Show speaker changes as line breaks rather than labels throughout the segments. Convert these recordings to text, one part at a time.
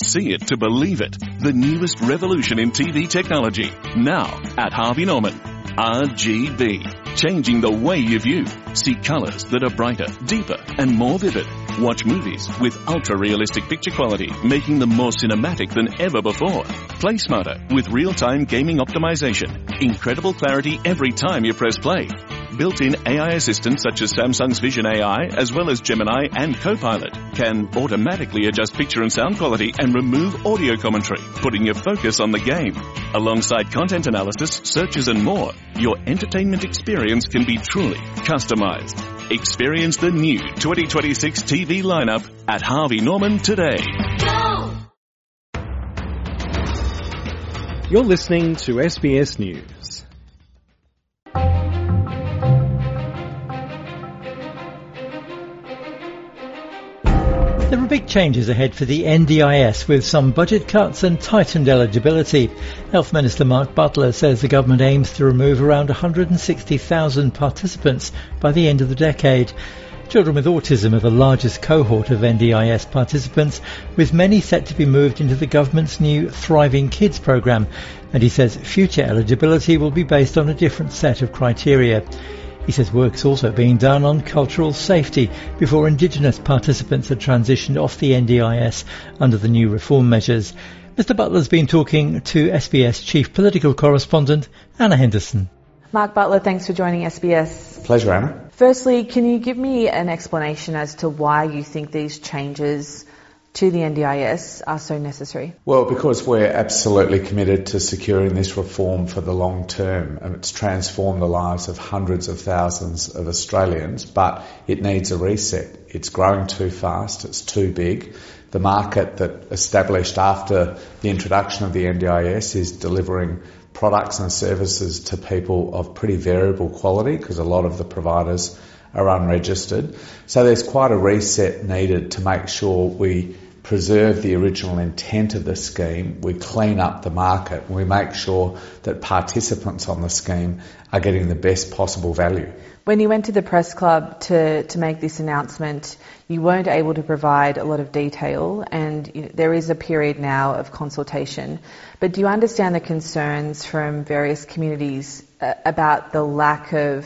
See it to believe it. The newest revolution in TV technology. Now at Harvey Norman. RGB. Changing the way you view. See colours that are brighter, deeper and more vivid. Watch movies with ultra-realistic picture quality, making them more cinematic than ever before. Play smarter with real-time gaming optimization. Incredible clarity every time you press play. Built-in AI assistants such as Samsung's Vision AI, as well as Gemini and Copilot, can automatically adjust picture and sound quality and remove audio commentary, putting your focus on the game. Alongside content analysis, searches and more, your entertainment experience can be truly customized. Experience the new 2026 TV lineup at Harvey Norman today.
Go!
You're listening to SBS News.
There are big changes ahead for the NDIS, with some budget cuts and tightened eligibility. Health Minister Mark Butler says the government aims to remove around 160,000 participants by the end of the decade. Children with autism are the largest cohort of NDIS participants, with many set to be moved into the government's new Thriving Kids programme. And he says future eligibility will be based on a different set of criteria. He says work's also being done on cultural safety before Indigenous participants are transitioned off the NDIS under the new reform measures. Mr Butler's been talking to SBS Chief Political Correspondent Anna Henderson.
Mark Butler, thanks for joining SBS.
Pleasure, Anna.
Firstly, can you give me an explanation as to why you think these changes to the NDIS are so necessary?
Well, because we're absolutely committed to securing this reform for the long term, and it's transformed the lives of hundreds of thousands of Australians, but it needs a reset. It's growing too fast, it's too big. The market that established after the introduction of the NDIS is delivering products and services to people of pretty variable quality, because a lot of the providers are unregistered. So there's quite a reset needed to make sure we preserve the original intent of the scheme, we clean up the market, and we make sure that participants on the scheme are getting the best possible value.
When you went to the press club to make this announcement, you weren't able to provide a lot of detail, and there is a period now of consultation. But do you understand the concerns from various communities about the lack of,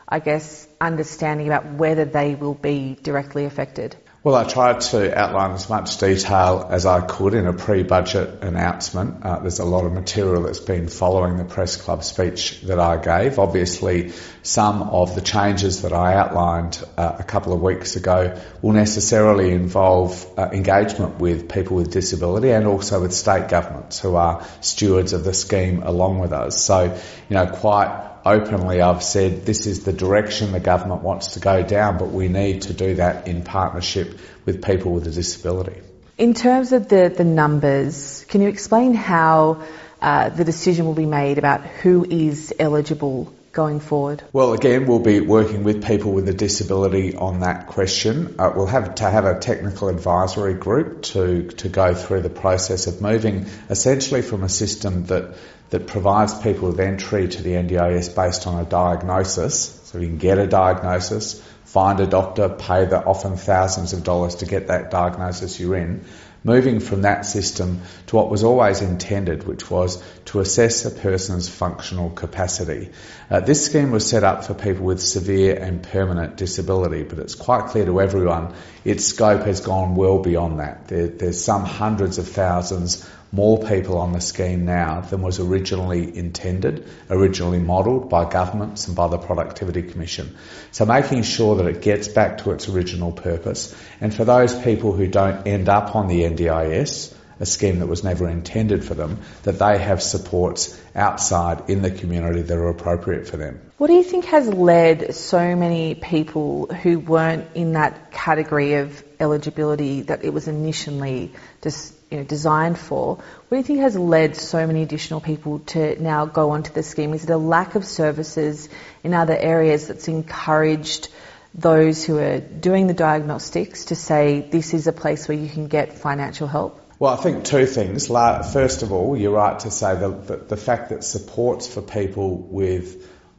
understanding about whether they will be directly affected?
Well, I tried to outline as much detail as I could in a pre-budget announcement. There's a lot of material that's been following the press club speech that I gave. Obviously, some of the changes that I outlined a couple of weeks ago will necessarily involve engagement with people with disability and also with state governments who are stewards of the scheme along with us. So, quite openly I've said this is the direction the government wants to go down, but we need to do that in partnership with people with a disability.
In terms of the numbers, can you explain how the decision will be made about who is eligible going forward?
Well, again, we'll be working with people with a disability on that question. We'll have to have a technical advisory group to go through the process of moving essentially from a system that provides people with entry to the NDIS based on a diagnosis. So you can get a diagnosis, find a doctor, pay the often thousands of dollars to get that diagnosis you're in. Moving from that system to what was always intended, which was to assess a person's functional capacity. This scheme was set up for people with severe and permanent disability, but it's quite clear to everyone its scope has gone well beyond that. There's some hundreds of thousands more people on the scheme now than was originally intended, originally modelled by governments and by the Productivity Commission. So making sure that it gets back to its original purpose, and for those people who don't end up on the NDIS, a scheme that was never intended for them, that they have supports outside in the community that are appropriate for them.
What do you think has led so many people who weren't in that category of eligibility that it was initially designed for? What do you think has led so many additional people to now go onto the scheme? Is it a lack of services in other areas that's encouraged those who are doing the diagnostics to say this is a place where you can get financial help?
Well, I think two things. First of all, you're right to say that the fact that supports for people with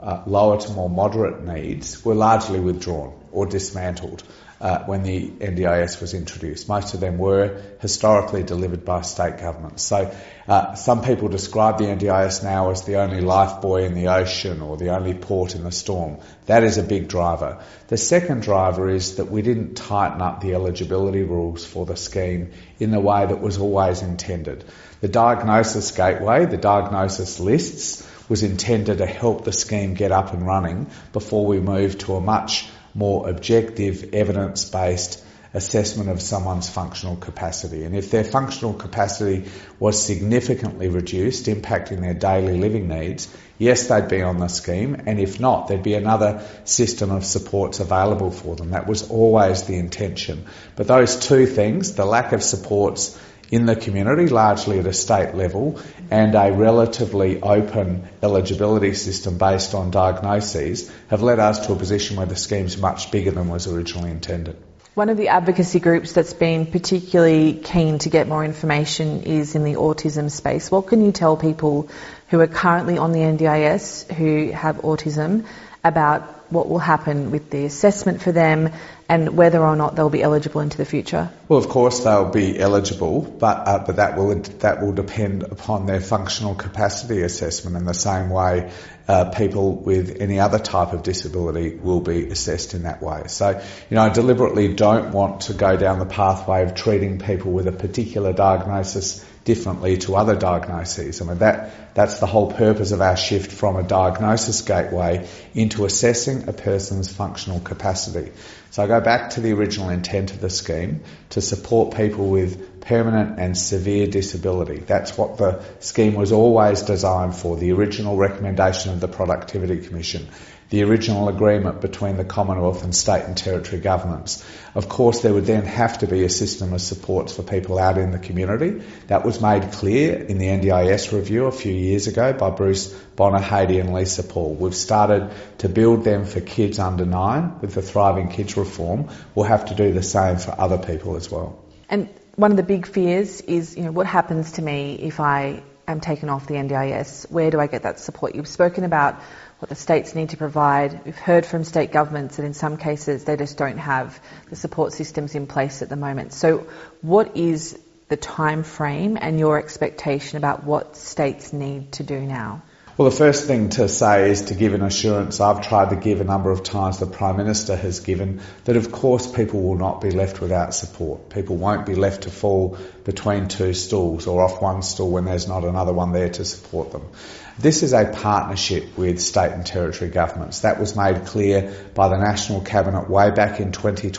lower to more moderate needs were largely withdrawn or dismantled when the NDIS was introduced. Most of them were historically delivered by state governments. So some people describe the NDIS now as the only lifebuoy in the ocean or the only port in the storm. That is a big driver. The second driver is that we didn't tighten up the eligibility rules for the scheme in the way that was always intended. The diagnosis gateway, the diagnosis lists, was intended to help the scheme get up and running before we move to a much more objective, evidence-based assessment of someone's functional capacity. And if their functional capacity was significantly reduced, impacting their daily living needs, yes, they'd be on the scheme, and if not, there'd be another system of supports available for them. That was always the intention. But those two things, the lack of supports in the community, largely at a state level, and a relatively open eligibility system based on diagnoses, have led us to a position where the scheme's much bigger than was originally intended.
One of the advocacy groups that's been particularly keen to get more information is in the autism space. What can you tell people who are currently on the NDIS who have autism about what will happen with the assessment for them and whether or not they'll be eligible into the future?
Well, of course they'll be eligible, but that will depend upon their functional capacity assessment in the same way people with any other type of disability will be assessed in that way. So, I deliberately don't want to go down the pathway of treating people with a particular diagnosis differently to other diagnoses. I mean, that's the whole purpose of our shift from a diagnosis gateway into assessing a person's functional capacity. So I go back to the original intent of the scheme, to support people with permanent and severe disability. That's what the scheme was always designed for, the original recommendation of the Productivity Commission, the original agreement between the Commonwealth and state and territory governments. Of course, there would then have to be a system of supports for people out in the community. That was made clear in the NDIS review a few years ago by Bruce Bonner, Haiti and Lisa Paul. We've started to build them for kids under 9 with the Thriving Kids reform. We'll have to do the same for other people as well.
And one of the big fears is, what happens to me if I am taken off the NDIS? Where do I get that support? You've spoken about what the states need to provide. We've heard from state governments that in some cases they just don't have the support systems in place at the moment. So what is the time frame and your expectation about what states need to do now?
Well, the first thing to say is to give an assurance I've tried to give a number of times, the Prime Minister has given, that of course people will not be left without support. People won't be left to fall between two stools or off one stool when there's not another one there to support them. This is a partnership with state and territory governments. That was made clear by the National Cabinet way back in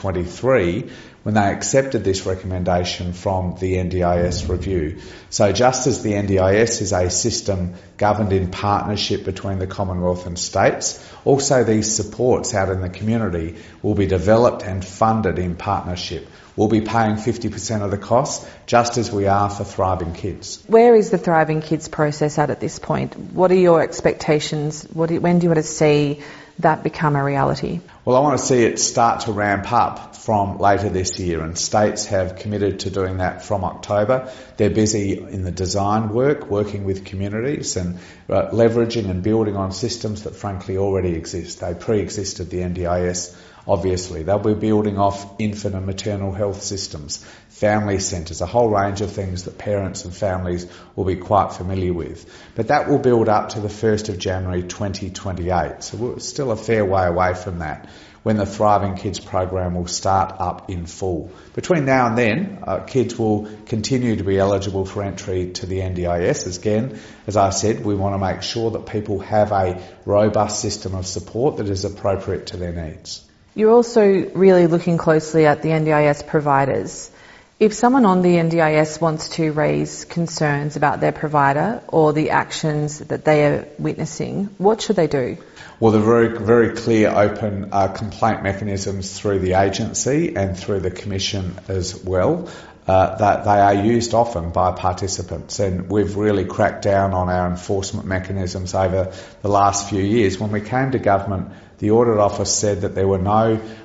2023 when they accepted this recommendation from the NDIS review. So just as the NDIS is a system governed in partnership between the Commonwealth and states, also these supports out in the community will be developed and funded in partnership. We'll be paying 50% of the cost, just as we are for Thriving Kids.
Where is the Thriving Kids process at this point? What are your expectations? When do you want to see that become a reality?
Well, I want to see it start to ramp up from later this year, and states have committed to doing that from October. They're busy in the design work, working with communities and leveraging and building on systems that frankly already exist. They pre-existed the NDIS, obviously. They'll be building off infant and maternal health systems, family centres, a whole range of things that parents and families will be quite familiar with. But that will build up to the 1st of January 2028. So we're still a fair way away from that, when the Thriving Kids program will start up in full. Between now and then, kids will continue to be eligible for entry to the NDIS. Again, as I said, we want to make sure that people have a robust system of support that is appropriate to their needs.
You're also really looking closely at the NDIS providers. If someone on the NDIS wants to raise concerns about their provider or the actions that they are witnessing, what should they do?
Well, the very, very clear, open complaint mechanisms through the agency and through the Commission as well, that they are used often by participants, and we've really cracked down on our enforcement mechanisms over the last few years. When we came to government, the Audit Office said that there were no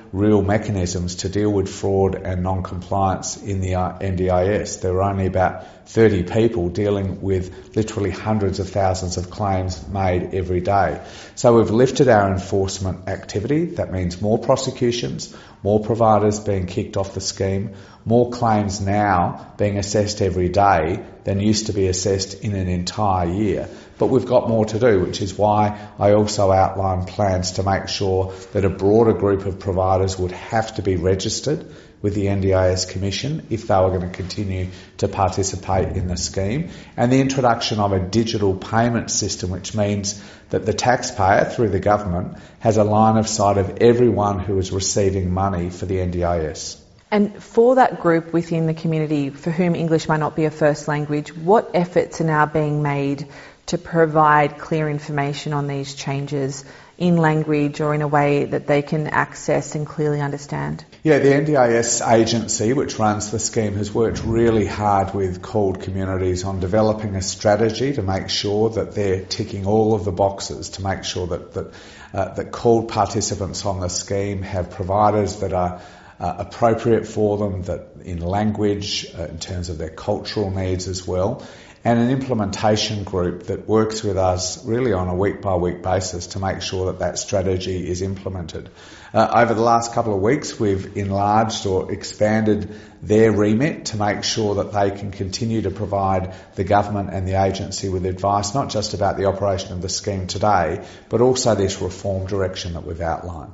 real mechanisms to deal with fraud and non-compliance in the NDIS. There are only about 30 people dealing with literally hundreds of thousands of claims made every day. So we've lifted our enforcement activity. That means more prosecutions, more providers being kicked off the scheme, more claims now being assessed every day than used to be assessed in an entire year. But we've got more to do, which is why I also outlined plans to make sure that a broader group of providers would have to be registered with the NDIS Commission if they were going to continue to participate in the scheme, and the introduction of a digital payment system, which means that the taxpayer, through the government, has a line of sight of everyone who is receiving money for the NDIS.
And for that group within the community for whom English might not be a first language, what efforts are now being made to provide clear information on these changes in language or in a way that they can access and clearly understand?
Yeah, the NDIS agency, which runs the scheme, has worked really hard with CALD communities on developing a strategy to make sure that they're ticking all of the boxes, to make sure that CALD participants on the scheme have providers that are appropriate for them, that in language, in terms of their cultural needs as well, and an implementation group that works with us really on a week-by-week basis to make sure that that strategy is implemented. Over the last couple of weeks, we've enlarged or expanded their remit to make sure that they can continue to provide the government and the agency with advice, not just about the operation of the scheme today, but also this reform direction that we've outlined.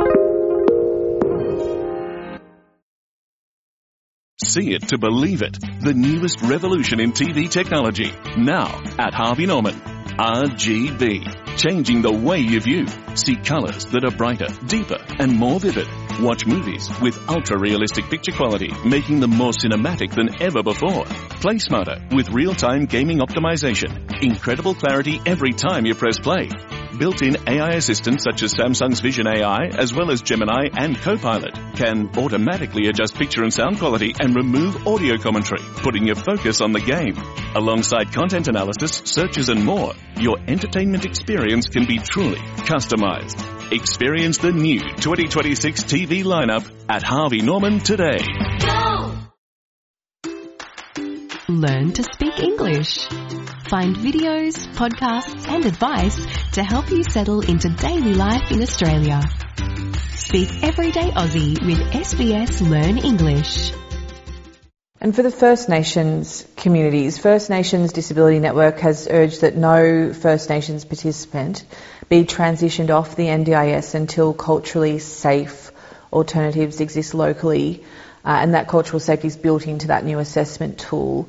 See it to believe it. The newest revolution in TV technology. Now at Harvey Norman. RGB. Changing the way you view. See colours that are brighter, deeper and more vivid. Watch movies with ultra-realistic picture quality, making them more cinematic than ever before. Play smarter with real-time gaming optimization. Incredible clarity every time you press play. Built-in AI assistants such as Samsung's Vision AI, as well as Gemini and Copilot, can automatically adjust picture and sound quality and remove audio commentary, putting your focus on the game. Alongside content analysis, searches and more, your entertainment experience can be truly customized. Experience the new 2026 TV lineup at Harvey Norman today.
Go! Learn to speak English. Find videos, podcasts and advice to help you settle into daily life in Australia. Speak everyday Aussie with SBS Learn English.
And for the First Nations communities, First Nations Disability Network has urged that no First Nations participant be transitioned off the NDIS until culturally safe alternatives exist locally, and that cultural safety is built into that new assessment tool.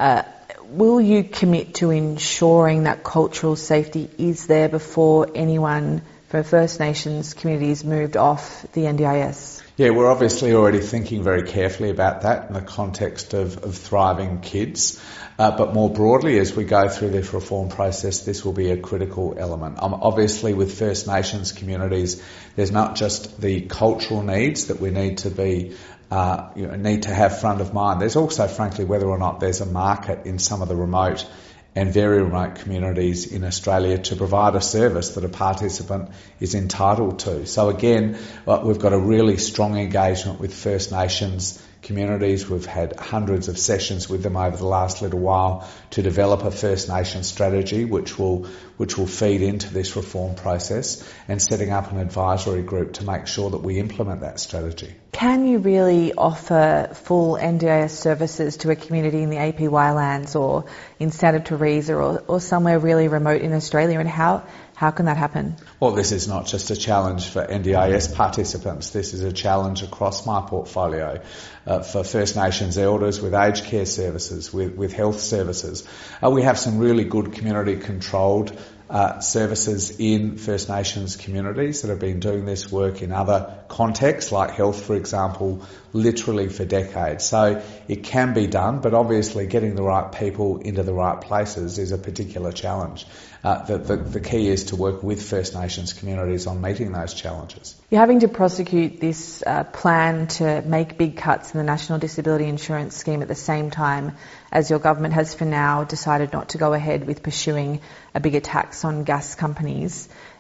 Will you commit to ensuring that cultural safety is there before anyone from First Nations communities moved off the NDIS?
Yeah, we're obviously already thinking very carefully about that in the context of thriving kids. But more broadly, as we go through this reform process, this will be a critical element. Obviously, with First Nations communities, there's not just the cultural needs that we need to be need to have front of mind. There's also, frankly, whether or not there's a market in some of the remote and very remote communities in Australia to provide a service that a participant is entitled to. So again, we've got a really strong engagement with First Nations communities. We've had hundreds of sessions with them over the last little while to develop a First Nations strategy which will feed into this reform process, and setting up an advisory group to make sure that we implement that strategy.
Can you really offer full NDIS services to a community in the APY lands or in Santa Teresa or somewhere really remote in Australia, and how can that happen?
Well, this is not just a challenge for NDIS participants. This is a challenge across my portfolio for First Nations elders with aged care services, with health services. We have some really good community-controlled services in First Nations communities that have been doing this work in other contexts, like health, for example, literally for decades. So it can be done, but obviously getting the right people into the right places is a particular challenge. The key is to work with First Nations communities on meeting those challenges.
You're having to prosecute this plan to make big cuts in the National Disability Insurance Scheme at the same time as your government has for now decided not to go ahead with pursuing a bigger tax on gas companies.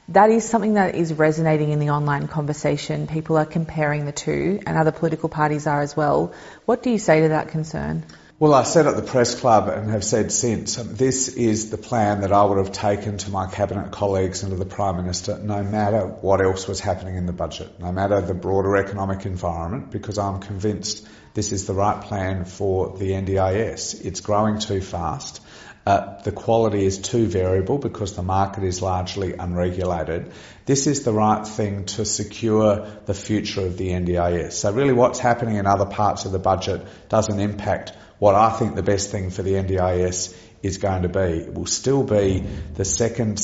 That is something that is resonating in the online conversation. People are comparing the two, and other political parties are as well. What do you say to that concern?
Well, I said at the press club and have said since, this is the plan that I would have taken to my cabinet colleagues and to the Prime Minister no matter what else was happening in the budget, no matter the broader economic environment, because I'm convinced this is the right plan for the NDIS. It's growing too fast. The quality is too variable because the market is largely unregulated. This is the right thing to secure the future of the NDIS. So really what's happening in other parts of the budget doesn't impact what I think the best thing for the NDIS is going to be. It will still be the second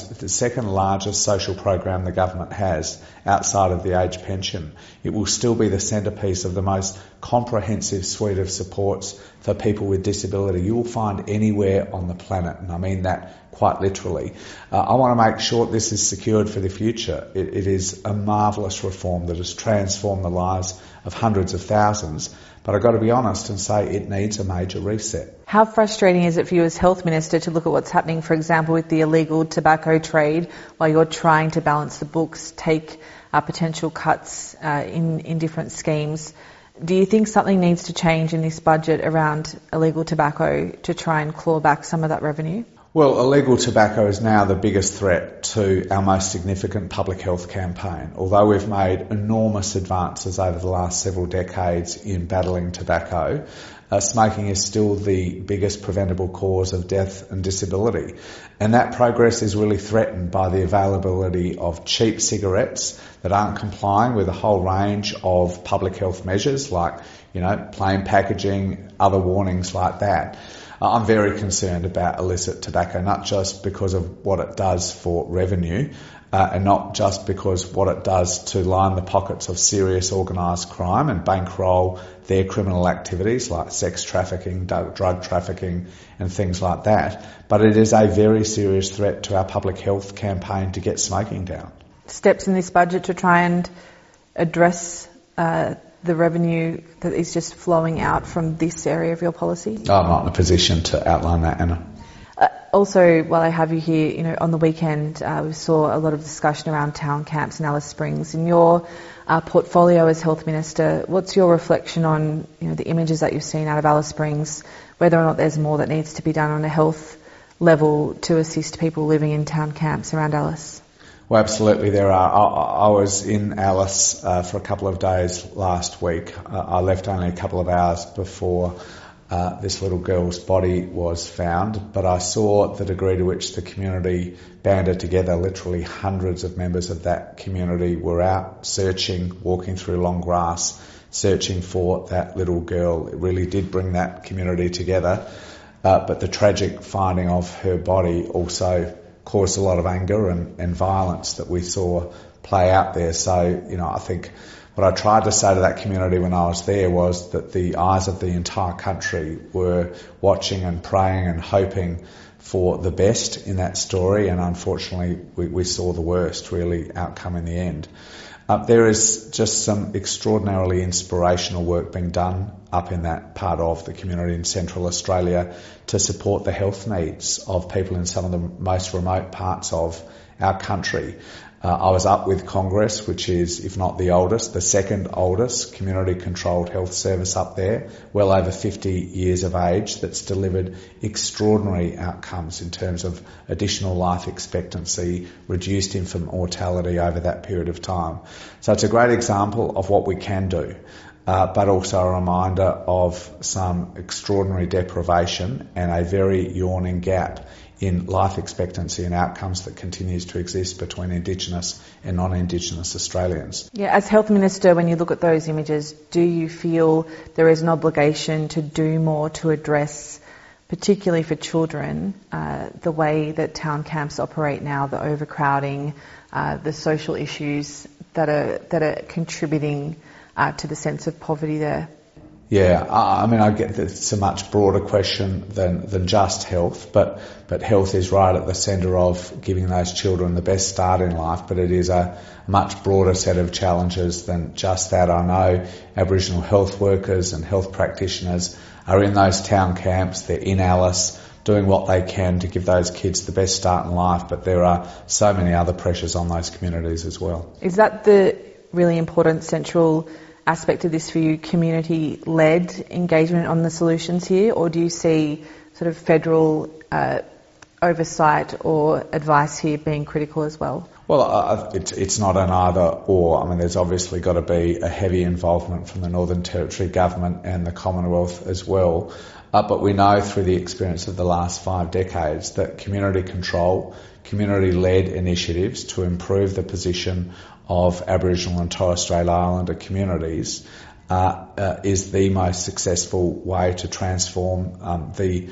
largest social program the government has outside of the age pension. It will still be the centrepiece of the most comprehensive suite of supports for people with disability you will find anywhere on the planet, and I mean that quite literally. I want to make sure this is secured for the future. It is a marvellous reform that has transformed the lives of hundreds of thousands, but I've got to be honest and say it needs a major reset.
How frustrating is it for you as Health Minister to look at what's happening, for example, with the illegal tobacco trade while you're trying to balance the books, take potential cuts in different schemes? Do you think something needs to change in this budget around illegal tobacco to try and claw back some of that revenue?
Well, illegal tobacco is now the biggest threat to our most significant public health campaign. Although we've made enormous advances over the last several decades in battling tobacco, smoking is still the biggest preventable cause of death and disability. And that progress is really threatened by the availability of cheap cigarettes that aren't complying with a whole range of public health measures like, plain packaging, other warnings like that. I'm very concerned about illicit tobacco, not just because of what it does for revenue, and not just because what it does to line the pockets of serious organised crime and bankroll their criminal activities like sex trafficking, drug trafficking and things like that, but it is a very serious threat to our public health campaign to get smoking down.
Steps in this budget to try and address the revenue that is just flowing out from this area of your policy?
I'm not in a position to outline that, Anna.
Also, while I have you here, on the weekend we saw a lot of discussion around town camps in Alice Springs. In your portfolio as Health Minister, what's your reflection on the images that you've seen out of Alice Springs, whether or not there's more that needs to be done on a health level to assist people living in town camps around Alice?
Well, absolutely there are. I was in Alice for a couple of days last week. I left only a couple of hours before this little girl's body was found, but I saw the degree to which the community banded together. Literally hundreds of members of that community were out searching, walking through long grass, searching for that little girl. It really did bring that community together, but the tragic finding of her body also caused a lot of anger and violence that we saw play out there. So, I think what I tried to say to that community when I was there was that the eyes of the entire country were watching and praying and hoping for the best in that story, and unfortunately we saw the worst really outcome in the end. There is just some extraordinarily inspirational work being done up in that part of the community in Central Australia to support the health needs of people in some of the most remote parts of our country. I was up with Congress, which is, if not the oldest, the second oldest community-controlled health service up there, well over 50 years of age, that's delivered extraordinary outcomes in terms of additional life expectancy, reduced infant mortality over that period of time. So it's a great example of what we can do, but also a reminder of some extraordinary deprivation and a very yawning gap in life expectancy and outcomes that continues to exist between Indigenous and non-Indigenous Australians.
Yeah, as Health Minister, when you look at those images, do you feel there is an obligation to do more to address, particularly for children, the way that town camps operate now, the overcrowding, the social issues that are contributing to the sense of poverty there?
Yeah, I get that it's a much broader question than just health, but health is right at the centre of giving those children the best start in life, but it is a much broader set of challenges than just that. I know Aboriginal health workers and health practitioners are in those town camps, they're in Alice, doing what they can to give those kids the best start in life, but there are so many other pressures on those communities as well.
Is that the really important central aspect of this for you, community-led engagement on the solutions here, or do you see sort of federal oversight or advice here being critical as well?
Well, it's not an either or. I mean, there's obviously got to be a heavy involvement from the Northern Territory government and the Commonwealth as well. But we know through the experience of the last 5 decades that community control, community-led initiatives to improve the position of Aboriginal and Torres Strait Islander communities is the most successful way to transform the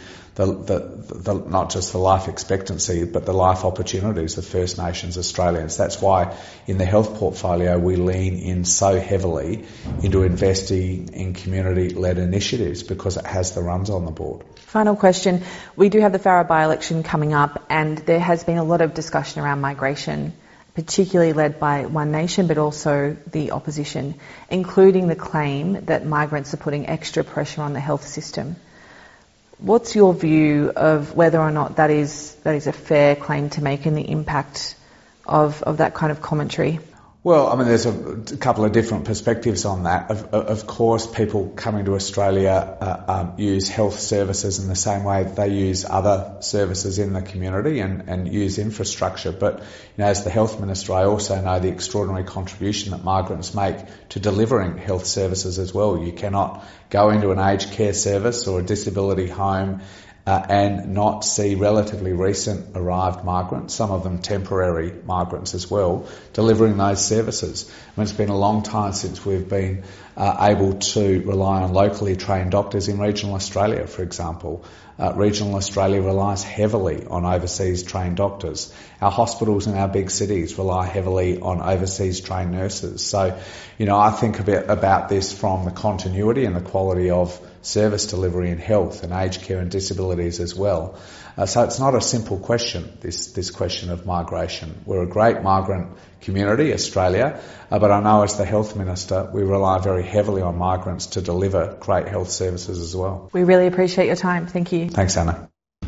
not just the life expectancy but the life opportunities of First Nations Australians. That's why in the health portfolio we lean in so heavily into investing in community-led initiatives because it has the runs on the board.
Final question. We do have the Farrer by-election coming up, and there has been a lot of discussion around migration, particularly led by One Nation, but also the opposition, including the claim that migrants are putting extra pressure on the health system. What's your view of whether or not that is a fair claim to make and the impact of that kind of commentary?
Well, I mean, there's a couple of different perspectives on that. Of course, people coming to Australia use health services in the same way that they use other services in the community and use infrastructure. But, as the Health Minister, I also know the extraordinary contribution that migrants make to delivering health services as well. You cannot go into an aged care service or a disability home and not see relatively recent arrived migrants, some of them temporary migrants as well, delivering those services. I mean, it's been a long time since we've been able to rely on locally trained doctors in regional Australia, for example. Regional Australia relies heavily on overseas trained doctors. Our hospitals in our big cities rely heavily on overseas trained nurses. So, I think a bit about this from the continuity and the quality of service delivery in health and aged care and disabilities as well. So it's not a simple question, this question of migration. We're a great migrant community, Australia, but I know as the Health Minister, we rely very heavily on migrants to deliver great health services as well.
We really appreciate your time. Thank you.
Thanks, Anna.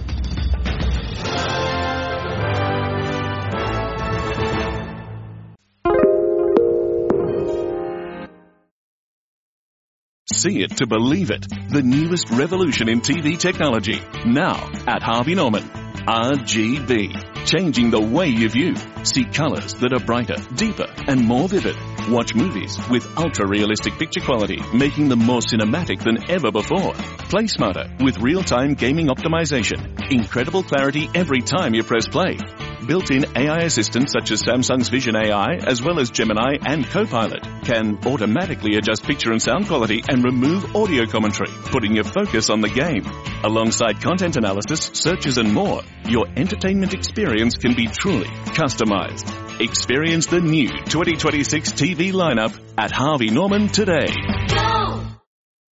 See it to believe it. The newest revolution in TV technology. Now at Harvey Norman. RGB. Changing the way you view. See colours that are brighter, deeper and more vivid. Watch movies with ultra-realistic picture quality, making them more cinematic than ever before. Play smarter with real-time gaming optimization. Incredible clarity every time you press play. Built-in AI assistants such as Samsung's Vision AI, as well as Gemini and Copilot, can automatically adjust picture and sound quality and remove audio commentary, putting your focus on the game. Alongside content analysis, searches and more, your entertainment experience can be truly customized. Experience the new 2026 TV lineup at Harvey Norman today.